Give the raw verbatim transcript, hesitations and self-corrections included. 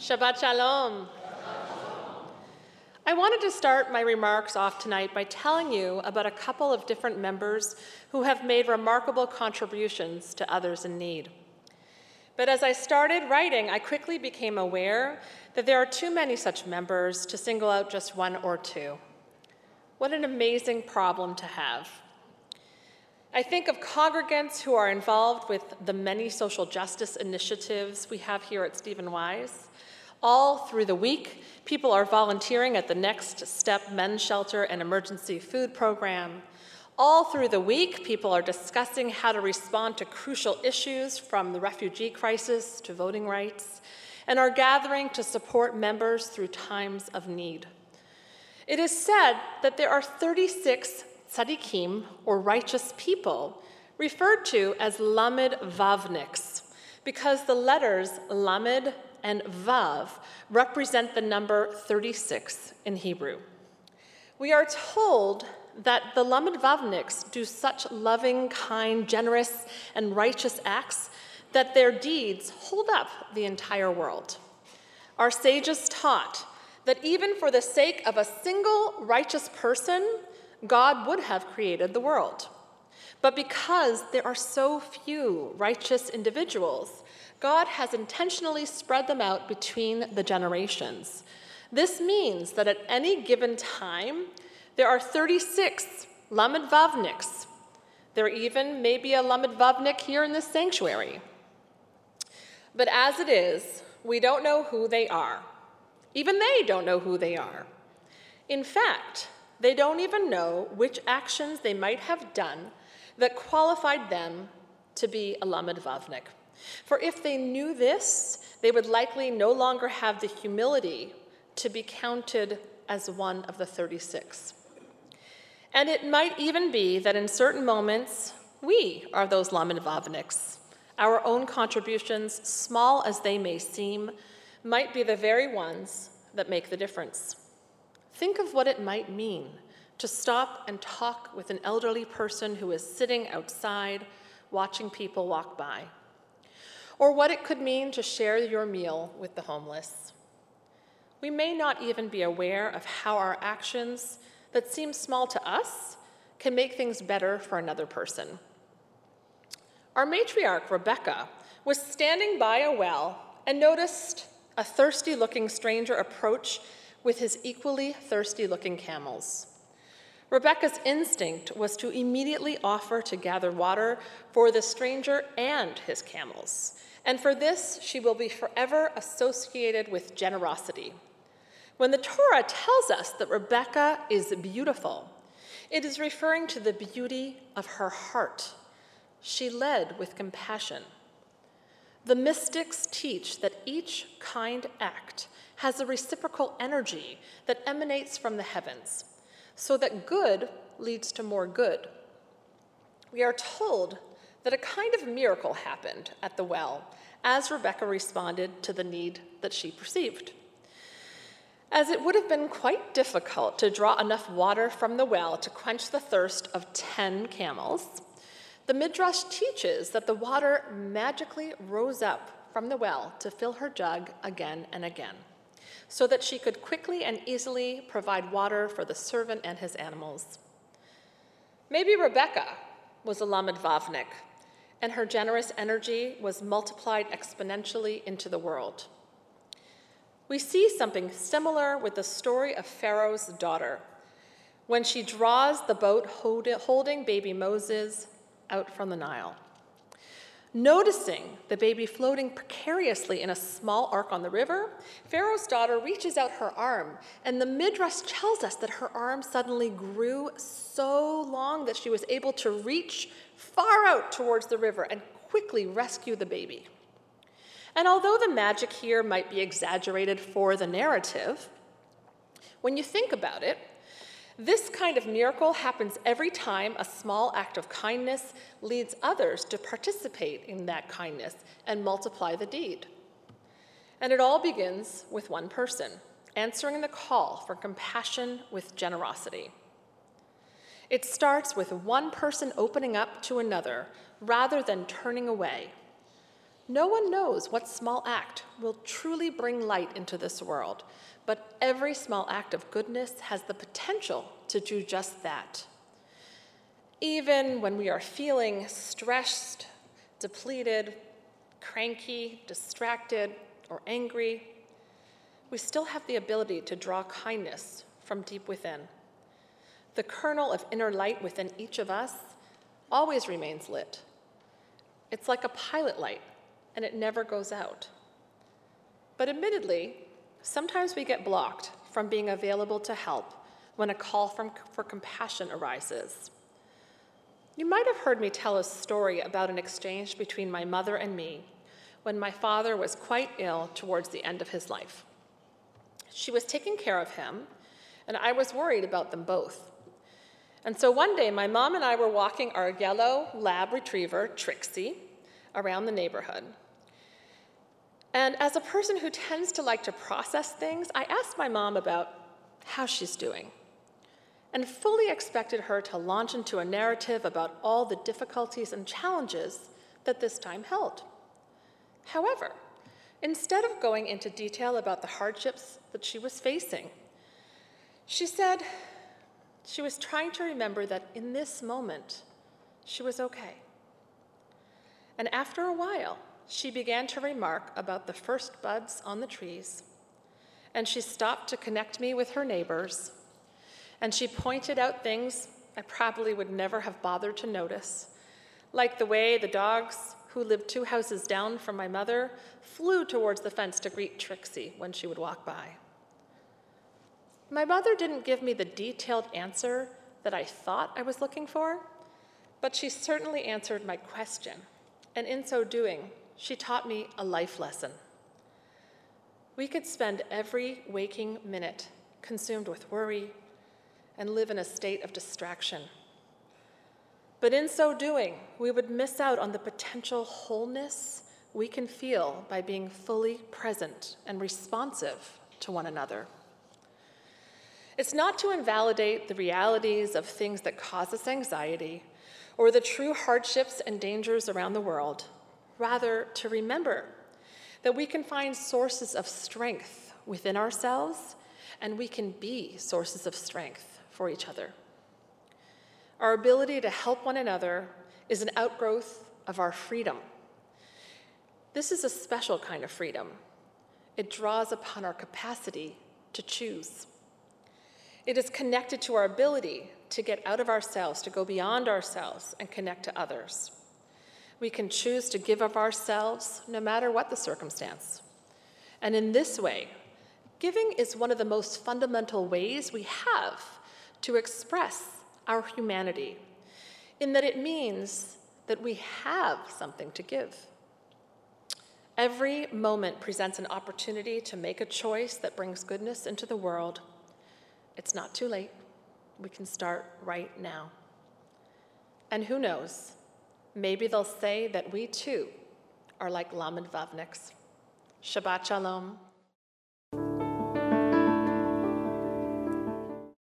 Shabbat Shalom. I wanted to start my remarks off tonight by telling you about a couple of different members who have made remarkable contributions to others in need. But as I started writing, I quickly became aware that there are too many such members to single out just one or two. What an amazing problem to have. I think of congregants who are involved with the many social justice initiatives we have here at Stephen Wise. All through the week, people are volunteering at the Next Step Men's Shelter and Emergency Food Program. All through the week, people are discussing how to respond to crucial issues from the refugee crisis to voting rights, and are gathering to support members through times of need. It is said that there are thirty-six tzaddikim, or righteous people, referred to as lamed vavniks, because the letters lamed and vav represent the number thirty-six in Hebrew. We are told that the lamed vavniks do such loving, kind, generous, and righteous acts that their deeds hold up the entire world. Our sages taught that even for the sake of a single righteous person, God would have created the world. But because there are so few righteous individuals, God has intentionally spread them out between the generations. This means that at any given time, there are thirty-six lamed vavniks. There even may be a lamed vavnik here in this sanctuary. But as it is, we don't know who they are. Even they don't know who they are. In fact, they don't even know which actions they might have done that qualified them to be a lamed vavnik. For if they knew this, they would likely no longer have the humility to be counted as one of the thirty-six. And it might even be that in certain moments, we are those lamed vavniks. Our own contributions, small as they may seem, might be the very ones that make the difference. Think of what it might mean to stop and talk with an elderly person who is sitting outside watching people walk by, or what it could mean to share your meal with the homeless. We may not even be aware of how our actions that seem small to us can make things better for another person. Our matriarch, Rebecca, was standing by a well and noticed a thirsty-looking stranger approach with his equally thirsty-looking camels. Rebecca's instinct was to immediately offer to gather water for the stranger and his camels, and for this she will be forever associated with generosity. When the Torah tells us that Rebecca is beautiful, it is referring to the beauty of her heart. She led with compassion. The mystics teach that each kind act has a reciprocal energy that emanates from the heavens, so that good leads to more good. We are told that a kind of miracle happened at the well as Rebecca responded to the need that she perceived. As it would have been quite difficult to draw enough water from the well to quench the thirst of ten camels, the Midrash teaches that the water magically rose up from the well to fill her jug again and again, so that she could quickly and easily provide water for the servant and his animals. Maybe Rebecca was a lamed vavnik, and her generous energy was multiplied exponentially into the world. We see something similar with the story of Pharaoh's daughter, when she draws the boat holding baby Moses out from the Nile. Noticing the baby floating precariously in a small ark on the river, Pharaoh's daughter reaches out her arm, and the Midrash tells us that her arm suddenly grew so long that she was able to reach far out towards the river and quickly rescue the baby. And although the magic here might be exaggerated for the narrative, when you think about it, this kind of miracle happens every time a small act of kindness leads others to participate in that kindness and multiply the deed. And it all begins with one person, answering the call for compassion with generosity. It starts with one person opening up to another rather than turning away. No one knows what small act will truly bring light into this world, but every small act of goodness has the potential to do just that. Even when we are feeling stressed, depleted, cranky, distracted, or angry, we still have the ability to draw kindness from deep within. The kernel of inner light within each of us always remains lit. It's like a pilot light, and it never goes out. But admittedly, sometimes we get blocked from being available to help when a call from, for compassion arises. You might have heard me tell a story about an exchange between my mother and me when my father was quite ill towards the end of his life. She was taking care of him, and I was worried about them both. And so one day, my mom and I were walking our yellow lab retriever, Trixie, around the neighborhood. And as a person who tends to like to process things, I asked my mom about how she's doing, and fully expected her to launch into a narrative about all the difficulties and challenges that this time held. However, instead of going into detail about the hardships that she was facing, she said she was trying to remember that in this moment, she was okay. And after a while, she began to remark about the first buds on the trees, and she stopped to connect me with her neighbors, and she pointed out things I probably would never have bothered to notice, like the way the dogs who lived two houses down from my mother flew towards the fence to greet Trixie when she would walk by. My mother didn't give me the detailed answer that I thought I was looking for, but she certainly answered my question, and in so doing, she taught me a life lesson. We could spend every waking minute consumed with worry and live in a state of distraction. But in so doing, we would miss out on the potential wholeness we can feel by being fully present and responsive to one another. It's not to invalidate the realities of things that cause us anxiety or the true hardships and dangers around the world, rather to remember that we can find sources of strength within ourselves, and we can be sources of strength for each other. Our ability to help one another is an outgrowth of our freedom. This is a special kind of freedom. It draws upon our capacity to choose. It is connected to our ability to get out of ourselves, to go beyond ourselves and connect to others. We can choose to give of ourselves no matter what the circumstance. And in this way, giving is one of the most fundamental ways we have to express our humanity, in that it means that we have something to give. Every moment presents an opportunity to make a choice that brings goodness into the world. It's not too late. We can start right now. And who knows, maybe they'll say that we too are like Lamed Vavniks. Shabbat Shalom.